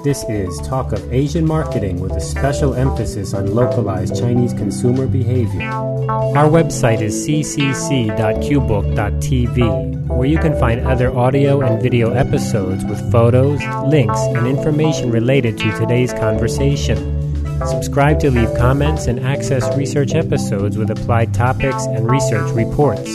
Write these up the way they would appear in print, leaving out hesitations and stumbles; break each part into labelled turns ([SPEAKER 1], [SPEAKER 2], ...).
[SPEAKER 1] This is Talk of Asian Marketing with a special emphasis on localized Chinese consumer behavior. Our website is ccc.qbook.tv, where you can find other audio and video episodes with photos, links, and information related to today's conversation. Subscribe to leave comments and access research episodes with applied topics and research reports.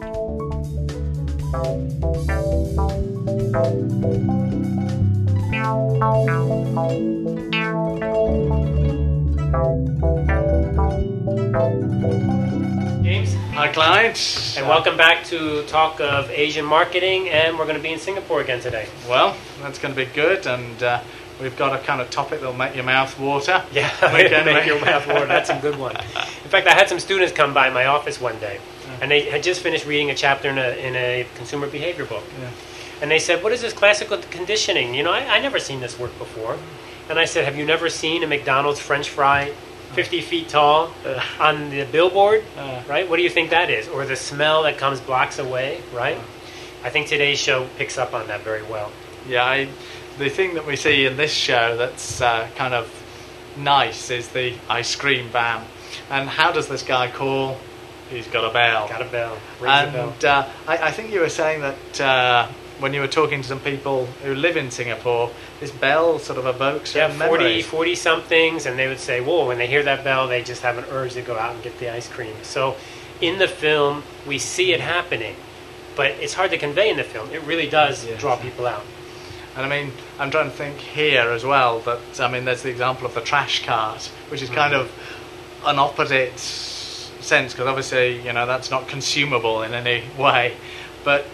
[SPEAKER 2] James.
[SPEAKER 3] Hi, Clyde.
[SPEAKER 2] And welcome back to Talk of Asian Marketing, and we're going to be in Singapore again today.
[SPEAKER 3] Well, that's going to be good, and we've got a kind of topic that'll make your mouth water.
[SPEAKER 2] Yeah, make your mouth water. That's a good one. In fact, I had some students come by my office one day, and they had just finished reading a chapter in a consumer behavior book. Yeah. And they said, what is this classical conditioning? You know, I never seen this work before. And I said, have you never seen a McDonald's French fry 50 feet tall on the billboard, right? What do you think that is? Or the smell that comes blocks away, right? I think today's show picks up on that very well.
[SPEAKER 3] Yeah, the thing that we see in this show that's kind of nice is the ice cream van. And how does this guy call? He's got a bell.
[SPEAKER 2] Got a bell. Rings a
[SPEAKER 3] bell. I think you were saying that when you were talking to some people who live in Singapore, this bell sort of evokes memories.
[SPEAKER 2] 40-somethings, and they would say, whoa, when they hear that bell, they just have an urge to go out and get the ice cream. So in the film, we see it happening, but it's hard to convey in the film. It really does draw people out.
[SPEAKER 3] And I mean, I'm trying to think here as well that, I mean, there's the example of the trash cart, which is kind of an opposite sense, because obviously, you know, that's not consumable in any way, but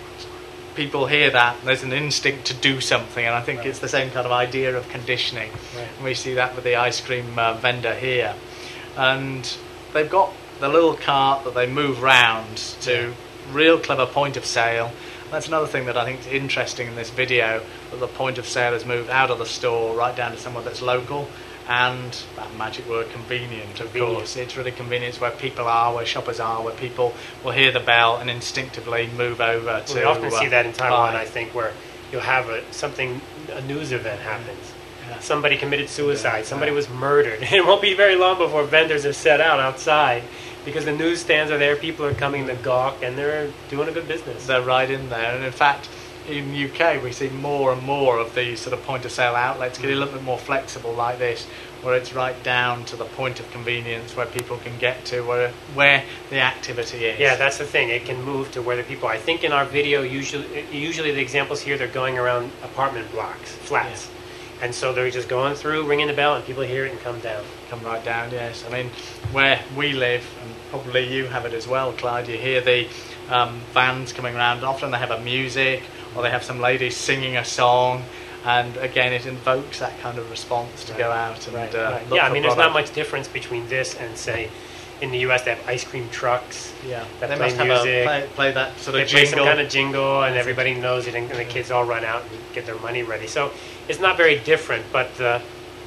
[SPEAKER 3] people hear that, there's an instinct to do something, and I think it's the same kind of idea of conditioning. Right. And we see that with the ice cream vendor here. And they've got the little cart that they move round to real clever point of sale. That's another thing that I think is interesting in this video, that the point of sale has moved out of the store right down to somewhere that's local. And that magic word, convenient, of course. It's really convenient where people are, where shoppers are, where people will hear the bell and instinctively move over to.
[SPEAKER 2] We often see that in Taiwan, I think, where you'll have a news event happens. Yeah. Somebody committed suicide, somebody was murdered. It won't be very long before vendors are set out outside, because the newsstands are there, people are coming to gawk, and they're doing a good business.
[SPEAKER 3] They're right in there, and in fact, in UK, we see more and more of these sort of point-of-sale outlets getting a little bit more flexible like this, where it's right down to the point of convenience where people can get to, where the activity is.
[SPEAKER 2] Yeah, that's the thing. It can move to where the people... I think in our video, usually the examples here, they're going around apartment blocks, flats. Yeah. And so they're just going through, ringing the bell, and people hear it and come down.
[SPEAKER 3] Come right down, yes. I mean, where we live, and probably you have it as well, Clyde, you hear the vans coming around. Often they have a music, or they have some ladies singing a song, and again it invokes that kind of response to go out and look for
[SPEAKER 2] I mean, there's
[SPEAKER 3] product.
[SPEAKER 2] not much difference between this and, say, in the US they have ice cream trucks that
[SPEAKER 3] they
[SPEAKER 2] play
[SPEAKER 3] must
[SPEAKER 2] music.
[SPEAKER 3] Have play that sort of
[SPEAKER 2] they
[SPEAKER 3] jingle.
[SPEAKER 2] play some kind of jingle, and everybody knows it, and the kids all run out and get their money ready. So it's not very different, but I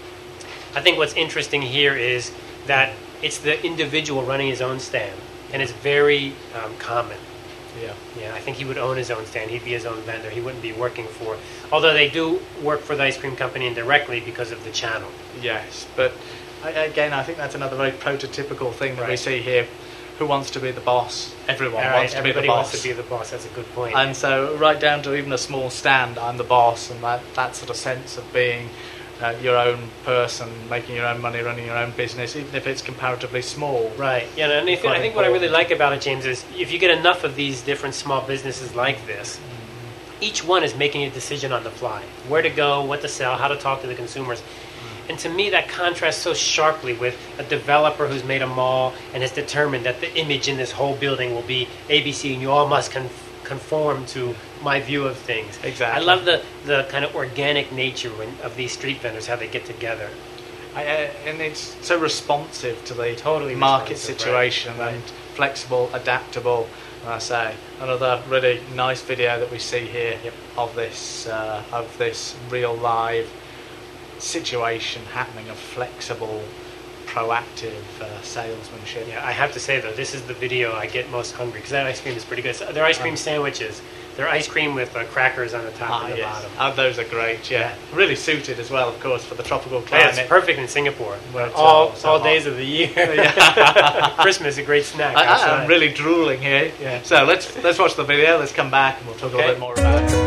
[SPEAKER 2] think what's interesting here is that it's the individual running his own stand, and it's very common. Yeah, I think he would own his own stand. He'd be his own vendor. He wouldn't be working for... Although they do work for the ice cream company indirectly because of the channel.
[SPEAKER 3] Yes, but again, I think that's another very prototypical thing that we see here. Who wants to be the boss? Everyone wants to be the boss.
[SPEAKER 2] Everybody wants to be the boss. That's a good point.
[SPEAKER 3] And so right down to even a small stand, I'm the boss, and that sort of sense of being your own person, making your own money, running your own business, even if it's comparatively small.
[SPEAKER 2] Right. Yeah, and I think what I really like about it, James, is if you get enough of these different small businesses like this, each one is making a decision on the fly. Where to go, what to sell, how to talk to the consumers. And to me, that contrasts so sharply with a developer who's made a mall and has determined that the image in this whole building will be ABC, and you all must conform to my view of things.
[SPEAKER 3] Exactly.
[SPEAKER 2] I love the kind of organic nature of these street vendors, how they get together.
[SPEAKER 3] And it's so responsive to the market situation, and flexible, adaptable. And I say, another really nice video that we see here of this real live situation happening, of flexible, proactive salesmanship.
[SPEAKER 2] Yeah, I have to say though, this is the video I get most hungry, because that ice cream is pretty good. So their ice cream sandwiches, They're ice cream with crackers on the top and the bottom.
[SPEAKER 3] Oh, those are great. Yeah, really suited as well, of course, for the tropical climate.
[SPEAKER 2] Yeah, it's perfect in Singapore. All days of the year. Christmas, a great snack.
[SPEAKER 3] I'm really drooling here.
[SPEAKER 2] Yeah.
[SPEAKER 3] So let's watch the video. Let's come back and we'll talk a little bit more about it.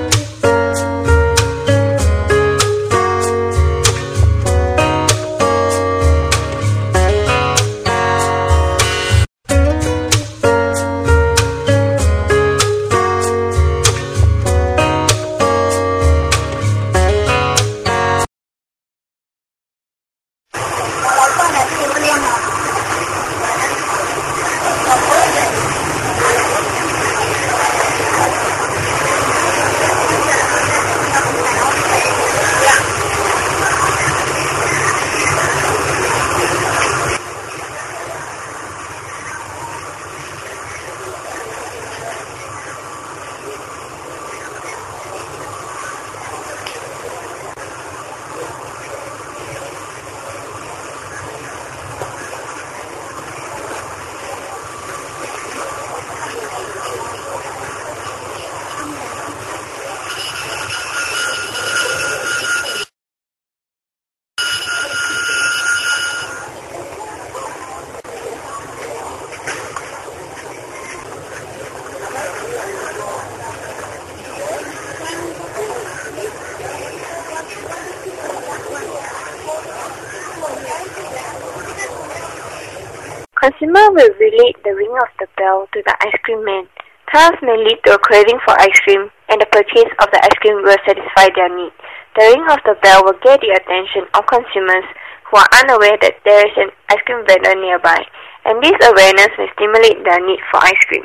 [SPEAKER 4] Consumer will relate the ring of the bell to the ice cream man. Thus may lead to a craving for ice cream, and the purchase of the ice cream will satisfy their need. The ring of the bell will get the attention of consumers who are unaware that there is an ice cream vendor nearby, and this awareness may stimulate their need for ice cream.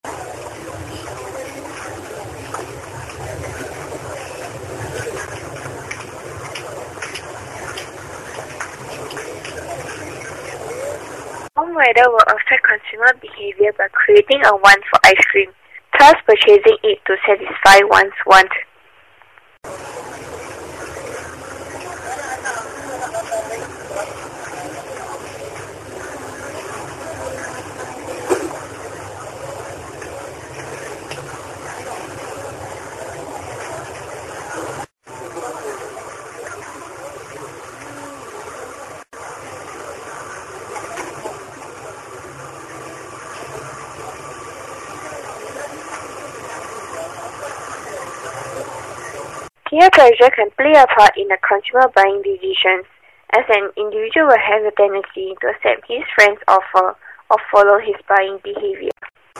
[SPEAKER 4] Warm weather will affect consumer behavior by creating a want for ice cream, thus purchasing it to satisfy one's want. Peer pressure can play a part in the consumer buying decisions, as an individual will have a tendency to accept his friend's offer or follow his buying behavior.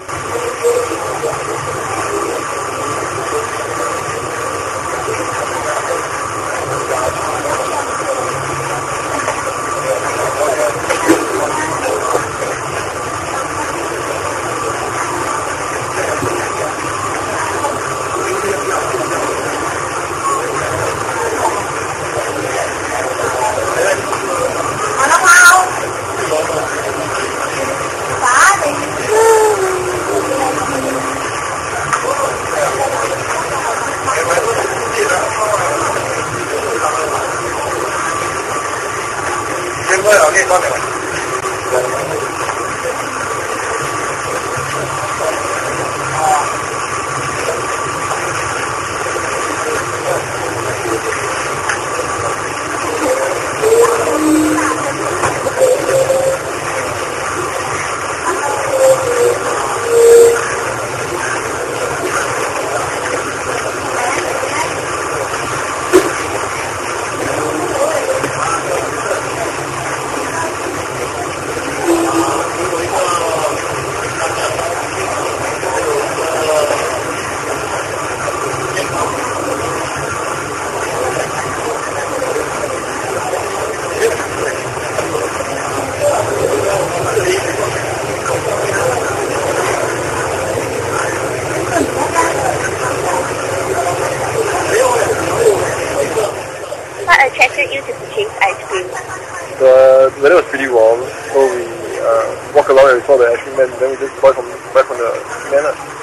[SPEAKER 4] attracted you to purchase ice cream?
[SPEAKER 5] The weather was pretty warm, so we walked along and we saw the ice cream man, then we just buy from the man.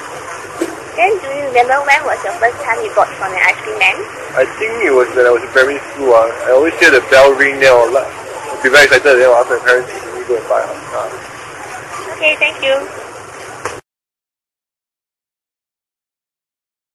[SPEAKER 4] Then do you remember when was your first time you bought from an ice cream man?
[SPEAKER 5] I think it was when I was in primary school. I always hear the bell ring there, I'll be very excited, then I'll ask my parents to go and buy it.
[SPEAKER 4] Okay, thank you.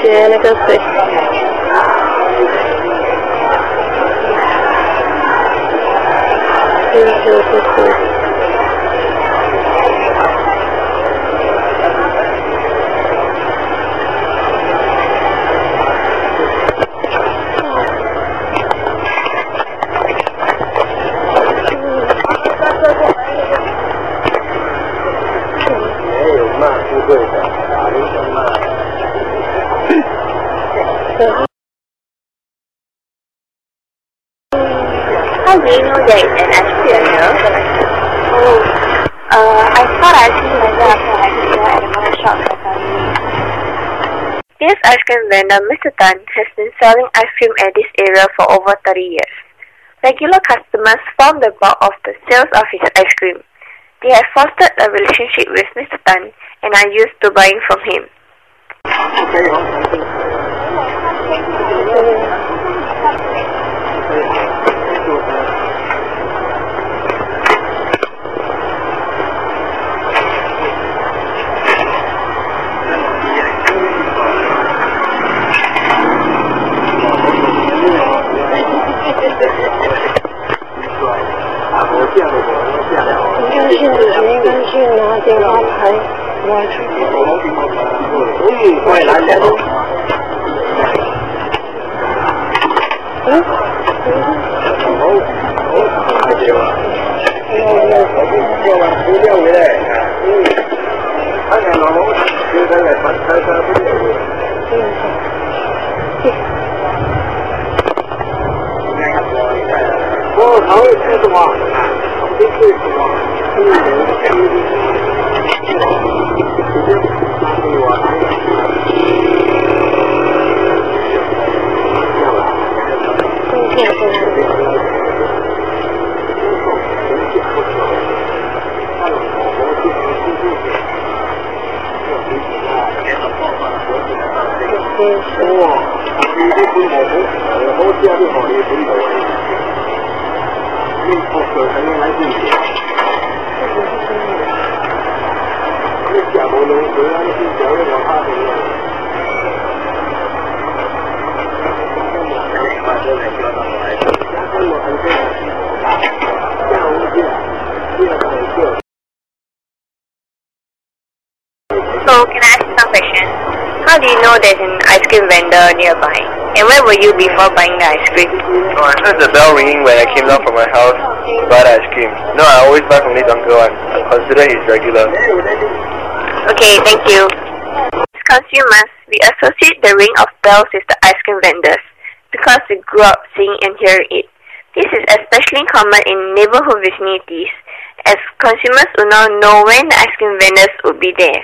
[SPEAKER 4] 学那个水。
[SPEAKER 6] How do you know there is an ice cream vendor? I thought ice cream vendor after I had here at another shop for family.
[SPEAKER 4] This ice cream vendor, Mr. Tan, has been selling ice cream at this area for over 30 years. Regular customers form the bulk of the sales of his ice cream. They have fostered a relationship with Mr. Tan and are used to buying from him.
[SPEAKER 6] So, can I ask you some questions? How do you know there's an ice cream vendor nearby? And where were you before buying the ice cream?
[SPEAKER 5] Oh, I heard the bell ringing when I came down from my house to buy the ice cream. No, I always buy from this uncle and I consider he's regular.
[SPEAKER 6] Okay, thank you.
[SPEAKER 4] As consumers, we associate the ring of bells with the ice cream vendors because we grew up seeing and hearing it. This is especially common in neighborhood vicinities, as consumers will now know when the ice cream vendors will be there.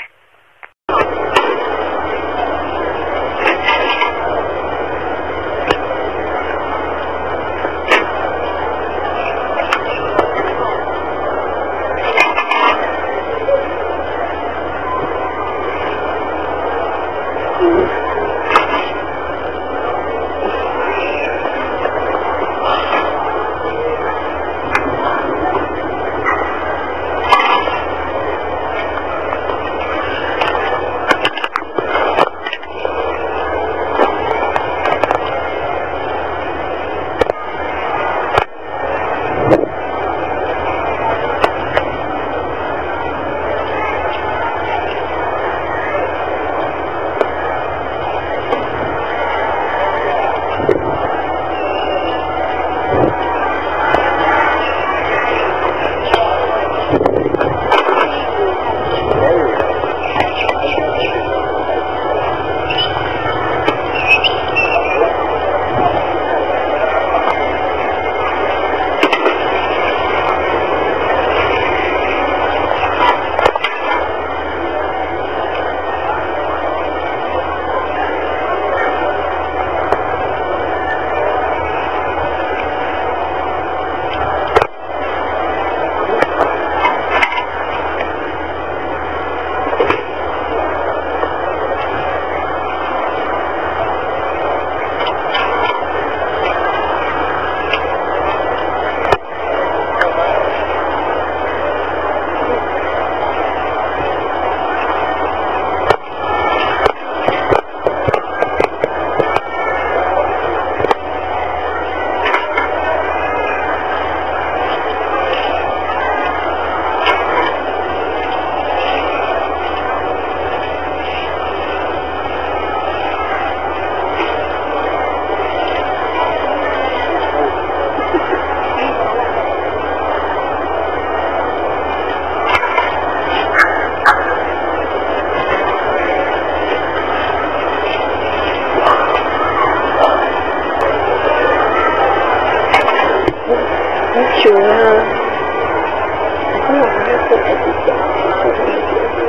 [SPEAKER 4] 很久了。I think我们会做everything。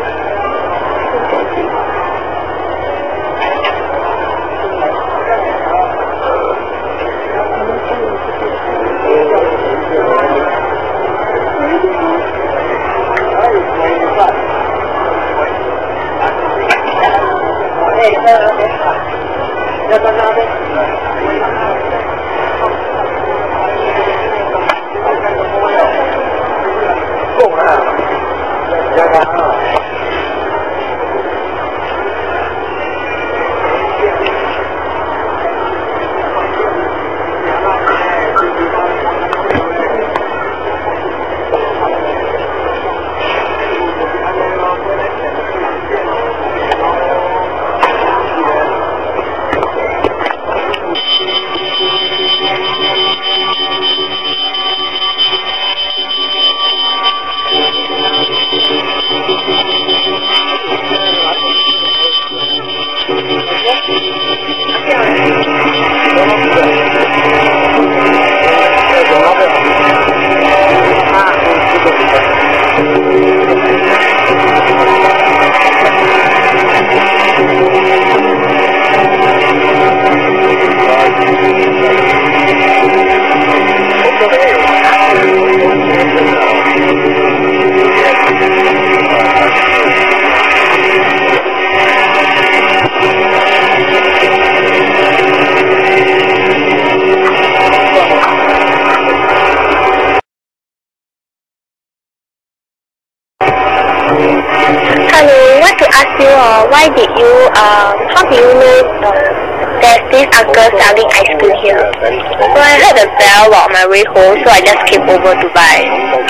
[SPEAKER 6] Why did you, how do you know there's this uncle selling ice cream here? So I heard the bell on my way home, so I just came over to buy.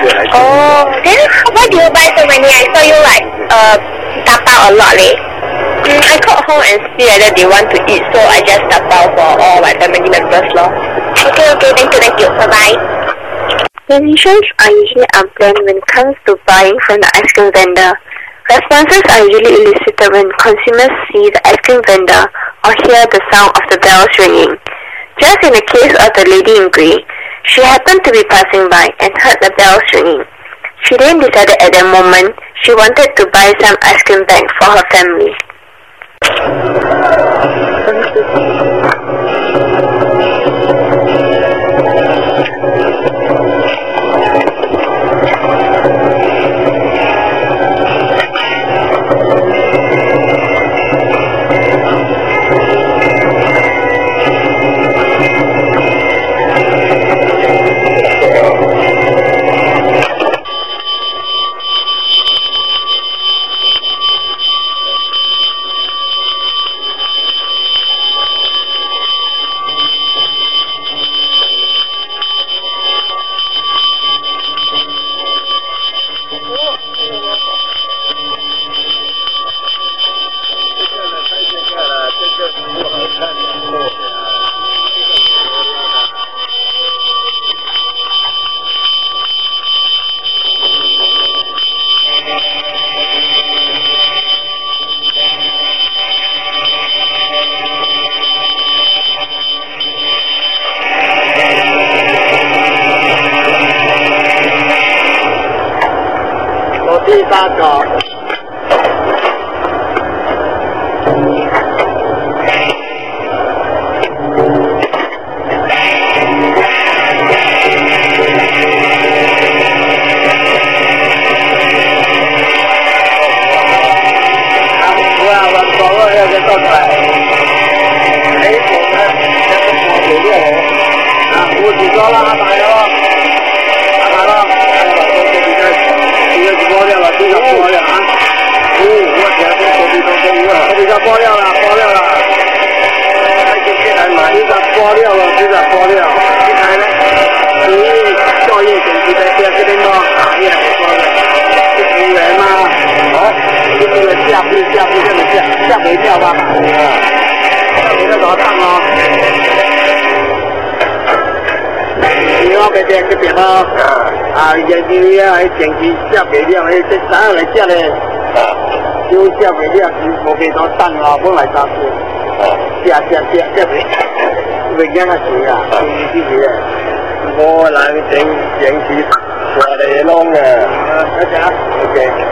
[SPEAKER 6] Oh, then why do you buy so many? I saw you like, tap out a lot, eh? I called home and see whether they want to eat, so I just tap out for all my family members, lor. Okay, thank you, bye-bye.
[SPEAKER 4] Donations are usually unplanned when it comes to buying from the ice cream vendor. Responses are usually elicited when consumers see the ice cream vendor or hear the sound of the bells ringing. Just in the case of the lady in grey, she happened to be passing by and heard the bells ringing. She then decided at that moment she wanted to buy some ice cream back for her family.
[SPEAKER 5] vô lại chuyện chị qua đây luôn à. Ok.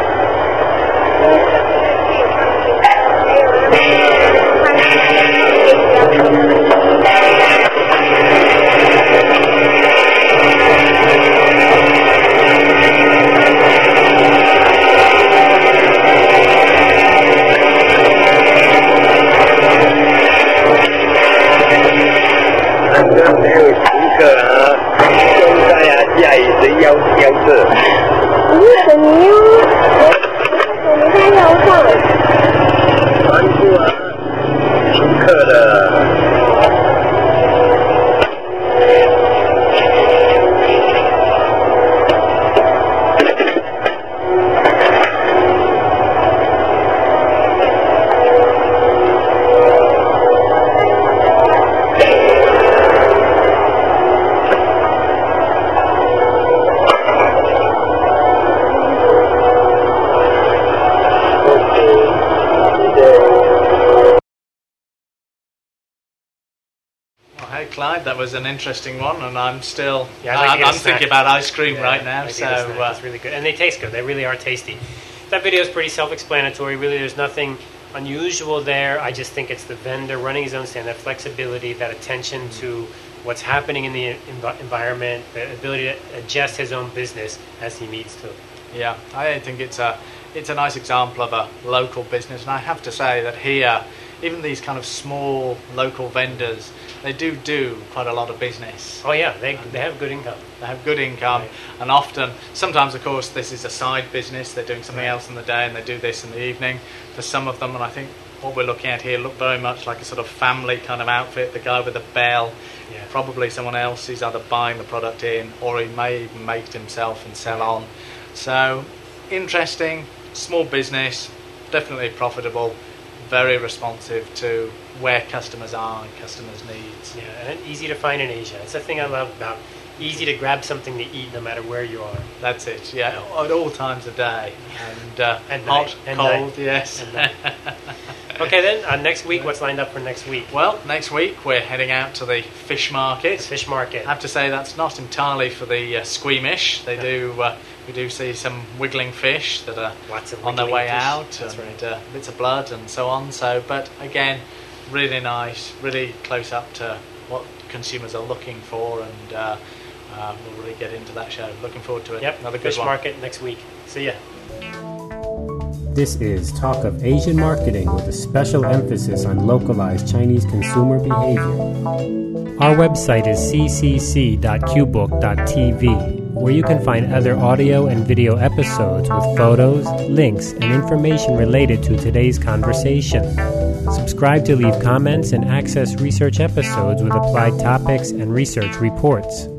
[SPEAKER 3] Clyde, that was an interesting one, and I'm still
[SPEAKER 2] I'm
[SPEAKER 3] thinking about ice cream right now.
[SPEAKER 2] So it's really good, and they taste good. They really are tasty. That video is pretty self-explanatory. Really, there's nothing unusual there. I just think it's the vendor running his own stand, that flexibility, that attention to what's happening in the environment, the ability to adjust his own business as he needs to.
[SPEAKER 3] Yeah, I think it's a nice example of a local business, and I have to say that here, even these kind of small local vendors, they do quite a lot of business.
[SPEAKER 2] Oh yeah, they have good income.
[SPEAKER 3] They have good income, right. And often, sometimes of course, this is a side business. They're doing something else in the day, and they do this in the evening. For some of them, and I think what we're looking at here look very much like a sort of family kind of outfit. The guy with the bell, probably someone else is either buying the product in, or he may even make it himself and sell on. So, interesting, small business, definitely profitable, very responsive to where customers are and customers' needs.
[SPEAKER 2] Yeah, and easy to find in Asia. It's the thing I love about easy to grab something to eat no matter where you are.
[SPEAKER 3] That's it, yeah, at all times of day. And hot,
[SPEAKER 2] and
[SPEAKER 3] cold,
[SPEAKER 2] night.
[SPEAKER 3] yes.
[SPEAKER 2] And okay then, next week, what's lined up for next week?
[SPEAKER 3] Well, next week we're heading out to the fish market.
[SPEAKER 2] The fish market.
[SPEAKER 3] I have to say that's not entirely for the squeamish. They we do see some wiggling fish that are on their way out,
[SPEAKER 2] That's
[SPEAKER 3] and
[SPEAKER 2] right.
[SPEAKER 3] bits of blood and so on. So, but again, really nice, really close up to what consumers are looking for, and we'll really get into that show. Looking forward to it.
[SPEAKER 2] Yep,
[SPEAKER 3] another good
[SPEAKER 2] fish
[SPEAKER 3] one.
[SPEAKER 2] market next week. See ya.
[SPEAKER 1] This is Talk of Asian Marketing with a special emphasis on localized Chinese consumer behavior. Our website is ccc.qbook.tv, where you can find other audio and video episodes with photos, links, and information related to today's conversation. Subscribe to leave comments and access research episodes with applied topics and research reports.